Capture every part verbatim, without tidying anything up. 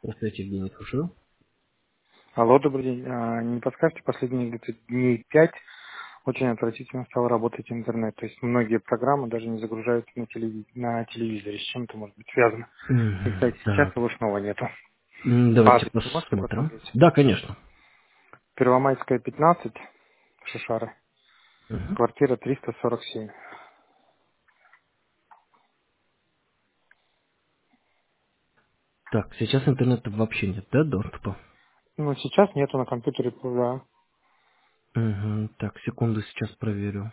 Здравствуйте, Евгений, слушаю. Алло, добрый день. А, не подскажете, последние где-то дней пять очень отвратительно стал работать интернет. То есть многие программы даже не загружаются на, телеви- на телевизоре. С чем это может быть связано? И, Мгм. кстати, сейчас Так, его снова нету. м, По давайте адресу можете посмотрим. посмотреть? Да, конечно. Первомайская, пятнадцать, Шишары, Мгм. квартира триста сорок семь. Так, сейчас интернета вообще нет, да, доступа? Ну, сейчас нету на компьютере, да. Мгм. Так, секунду, сейчас проверю.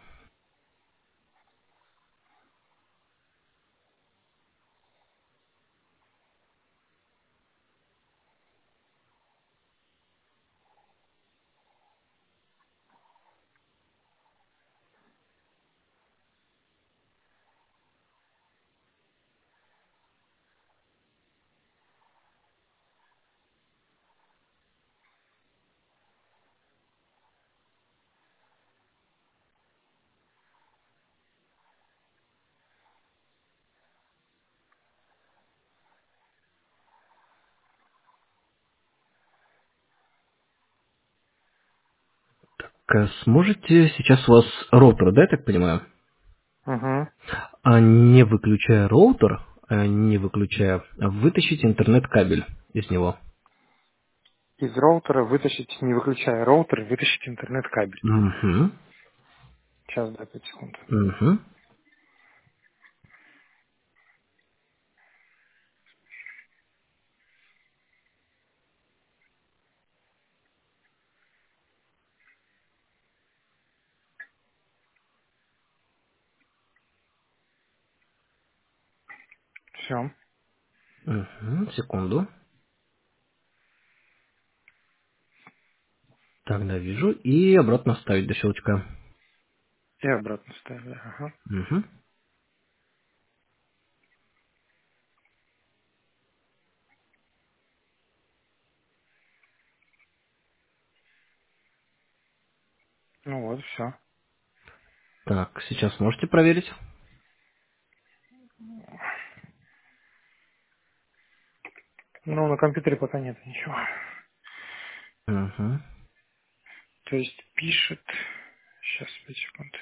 К- Сможете сейчас у вас роутер, да, я так понимаю? Угу. А не выключая роутер, а не выключая, а вытащить интернет-кабель из него. Из роутера вытащить, не выключая роутер, вытащить интернет-кабель. Угу. Сейчас, да, пять секунд. Угу. Все. Угу. Секунду. Тогда вижу. И обратно ставить до щелчка. И обратно ставили. Ага. Угу. Ну вот, все. Так, сейчас можете проверить? Ну, на компьютере пока нет ничего. Угу. То есть пишет... Сейчас, пять секунд.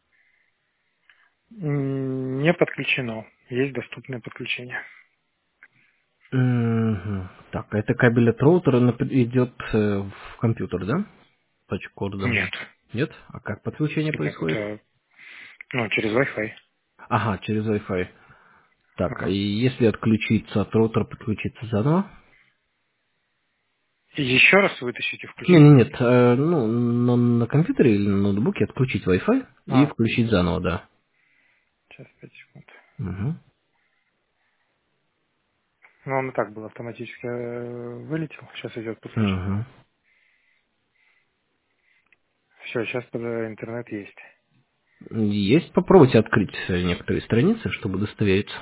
М, Не подключено. Есть доступное подключение. Мгм. Так, а это кабель от роутера нап- идет э, в компьютер, да? Точку данные. Нет. Нет? А как подключение Нет, происходит? это ну, через Wi-Fi. Ага, через Wi-Fi. Так, а Ага. и если отключиться от роутера, подключиться заново? И еще раз вытащить и Не, включить. не, нет, э, ну, на, на компьютере или на ноутбуке отключить Wi-Fi и А, включить заново, да. сейчас, пять секунд. Угу. Ну, он и так был автоматически э, вылетел. Сейчас идет подключение. Угу. Все, сейчас интернет есть. Есть, попробуйте открыть э, некоторые страницы, чтобы удостовериться.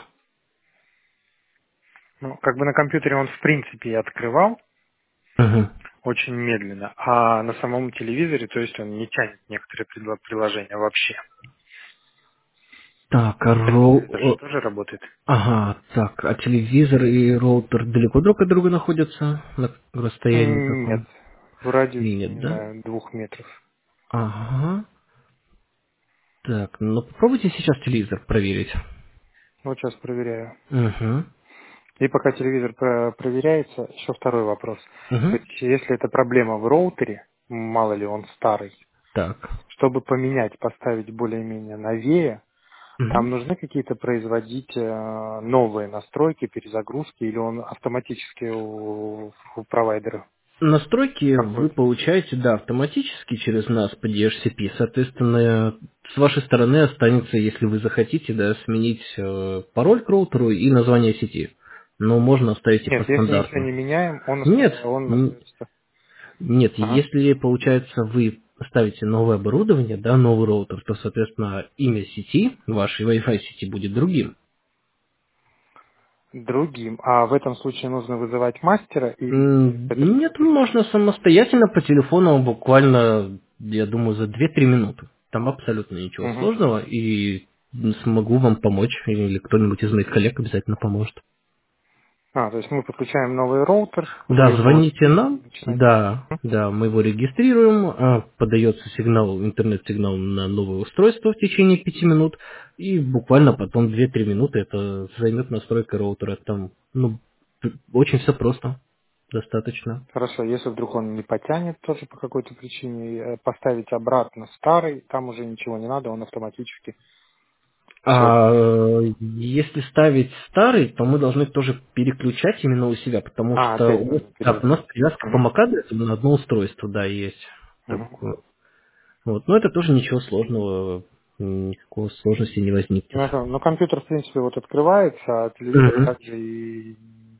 Ну, как бы на компьютере он в принципе и открывал Угу. очень медленно, а на самом телевизоре, то есть он не тянет некоторые предло- приложения вообще. Так, а Телевизор же роу... тоже работает. Ага, так, а телевизор и роутер далеко друг от друга находятся? На расстоянии М, Нет, каком? в радиусе, Нет, не да? знаю, двух метров. Ага. Так, ну попробуйте сейчас телевизор проверить. Вот сейчас проверяю. Угу. И пока телевизор про- проверяется, еще второй вопрос. То Угу. есть, если это проблема в роутере, мало ли он старый, Так. чтобы поменять, поставить более-менее новее, Угу. там нужны какие-то производить э, новые настройки, перезагрузки, или он автоматически у, у провайдера Настройки вы проходит? получаете, да, автоматически через нас по ди эйч си пи. Соответственно, с вашей стороны останется, если вы захотите, да, сменить э, пароль к роутеру и название сети. Но можно оставить и по Нет, если ничего стандарту. не меняем, он, Нет, оста- он н- остается. нет, Ага. если, получается, вы ставите новое оборудование, да, новый роутер, то, соответственно, имя сети, вашей Wi-Fi сети будет другим. Другим. А в этом случае нужно вызывать мастера или М, это Нет, все можно самостоятельно по телефону буквально, я думаю, за две-три минуты. Там абсолютно ничего Угу. сложного, и смогу вам помочь, или кто-нибудь из моих коллег обязательно поможет. А, то есть мы подключаем новый роутер, вы Да, его звоните нам, начинаете. да, да, мы его регистрируем, а, подается сигнал, интернет-сигнал на новое устройство в течение пяти минут, и буквально потом две-три минуты это займет настройка роутера. Там, ну, п- очень все просто, достаточно. Хорошо, если вдруг он не потянет тоже по какой-то причине, э, поставить обратно старый, там уже ничего не надо, он автоматически все. А э, если ставить старый, то мы должны тоже переключать именно у себя, потому А, что опять у нас, нужно да, у пере... нас привязка по Мгм, MAC-адресу на одно устройство, да, есть мгм. такое. Вот. Но это тоже ничего сложного, м, никакой сложности не возникнет. Ну, это- но компьютер, в принципе, вот открывается, а телевизор Мгм. также и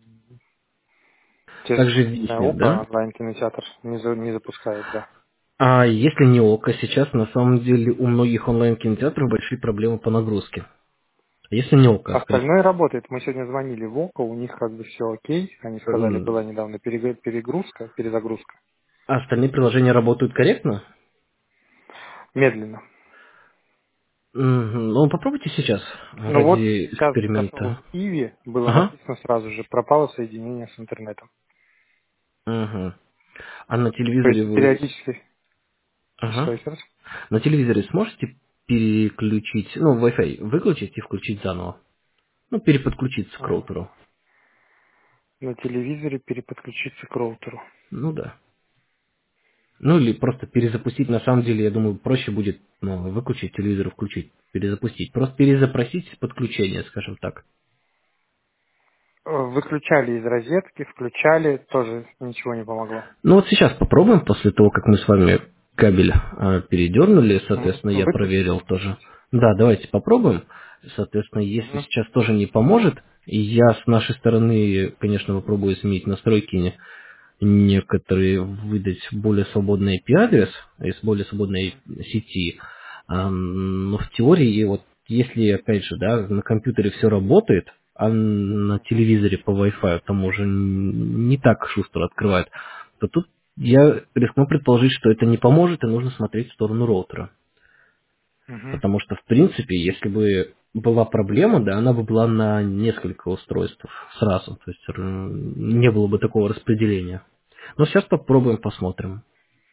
те же Также самые, не знаю, виснет, ОКО, да? онлайн-кинотеатр не, за- не запускает, да. А если не ОКО, сейчас на самом деле у многих онлайн-кинотеатров большие проблемы по нагрузке. А если не ОКО, остальные, Остальное работает. Мы сегодня звонили в ОКО, у них как бы все окей. Они сказали, м, была недавно перег- перегрузка, перезагрузка. а остальные приложения работают корректно? Медленно. Мгм. Ну, попробуйте сейчас Ну вот ради сейчас зашел эксперимента. в Иви, было Ага. написано сразу же, пропало соединение с интернетом. Мгм. А на То телевизоре есть вы... периодически... Что Ага. еще раз? На телевизоре сможете переключить, ну, Wi-Fi выключить и включить заново? Ну, переподключиться к А, роутеру. на телевизоре переподключиться к роутеру. Ну да. Ну или просто перезапустить, на самом деле, я думаю, проще будет ну, выключить телевизор и включить, перезапустить. Просто перезапросить подключение, скажем так. Э, Выключали из розетки, включали, тоже ничего не помогло. Ну вот сейчас попробуем, после того, как мы с вами кабель а, передернули, Мгм. соответственно, я Выключили проверил и тоже. включить. Да, давайте попробуем. Соответственно, если Мгм. сейчас тоже не поможет, я с нашей стороны, конечно, попробую изменить настройки некоторые выдать более свободный ай пи-адрес из более свободной сети. Ам, Но в теории, вот если, опять же, да, на компьютере все работает, а на телевизоре по Wi-Fi там уже н- не так шустро открывает, то тут я рискну предположить, что это не поможет, и нужно смотреть в сторону роутера. Мгм. Потому что, в принципе, если бы была проблема, да, она бы была на несколько устройств сразу. То есть м, не было бы такого распределения. Но сейчас попробуем, посмотрим.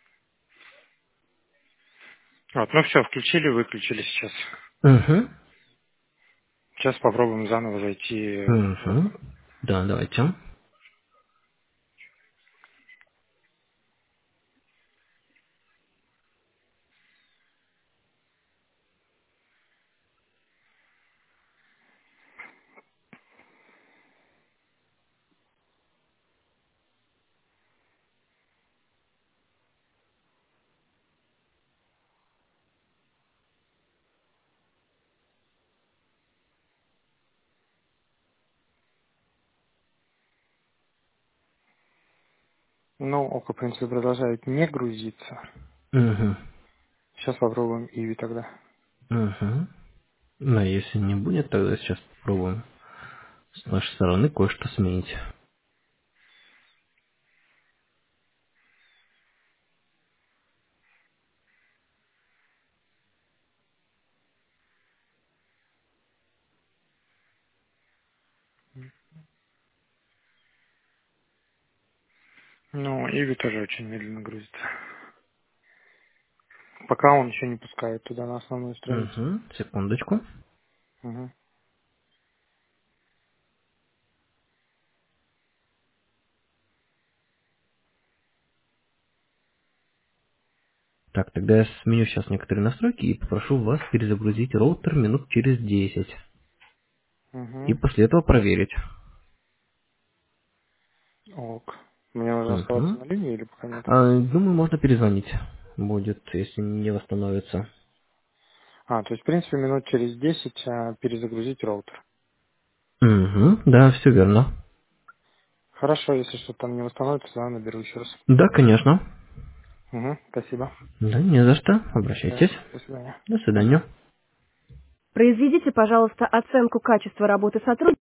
Вот, ну все, включили, выключили сейчас. Угу. Сейчас попробуем заново зайти в Угу. это. Да, давайте. Ну, ОКО, в принципе, продолжает не грузиться. Угу. Сейчас попробуем Иви тогда. Угу. Но если не будет, тогда сейчас попробуем с нашей стороны кое-что сменить. Ну, Иви тоже очень медленно грузится. Пока он еще не пускает туда на основную страницу. Угу. Секундочку. Угу. Так, тогда я сменю сейчас некоторые настройки и попрошу вас перезагрузить роутер минут через десять. И Угу. после этого проверить. Ок. Мне нужно оставаться Угу. на линии или пока нет? А, думаю, можно перезвонить будет, если не восстановится. А, то есть, в принципе, минут через десять а, перезагрузить роутер. Угу, да, все верно. Хорошо, если что-то там не восстановится, тогда наберу еще раз. Да, конечно. Угу. Спасибо. Да, не за что. Да. Обращайтесь. До свидания. До Мгм. свидания. Произведите, пожалуйста, оценку качества работы сотрудника.